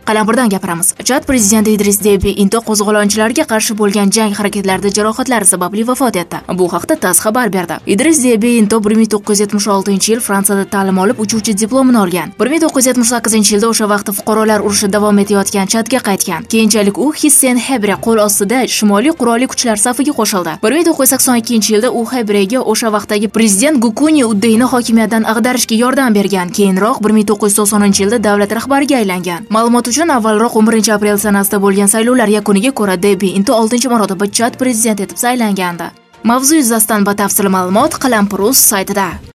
Qalampirdan gapiramiz. Chad prezidenti Idris Deby Into qo'zg'olonchilarga qarshi bo'lgan jang harakatlarida jarohatlari sababli vafot etdi. Bu haqda TASS xabar berdi. Idris Deby Into 1976-yil Fransiyada ta'lim olib, uchuvchi diplomini olgan. 1978-yilda o'sha vaqtda fuqarolar urushi davom etayotgan Chadga qaytgan. Keyinchalik u Hissen Hebre qo'l ostida Shimoliy qurolli kuchlar safiga qo'shildi. 1982-yilda u Hebrega o'sha vaqtdagi prezident Gukuni Uddeyni hokimiyatdan ag'darishga yordam bergan. Keyinroq 1990-yilda davlat rahbariga aylangan. Ma'lumot uchun avvalroq 11 aprel sanasida bo'lgan saylovlar yakuniga ko'ra Deby Into 6-marotaba Chad prezidenti etib saylangandi. Mavzu yuzasidan batafsil ma'lumot Qalampir.uz saytida.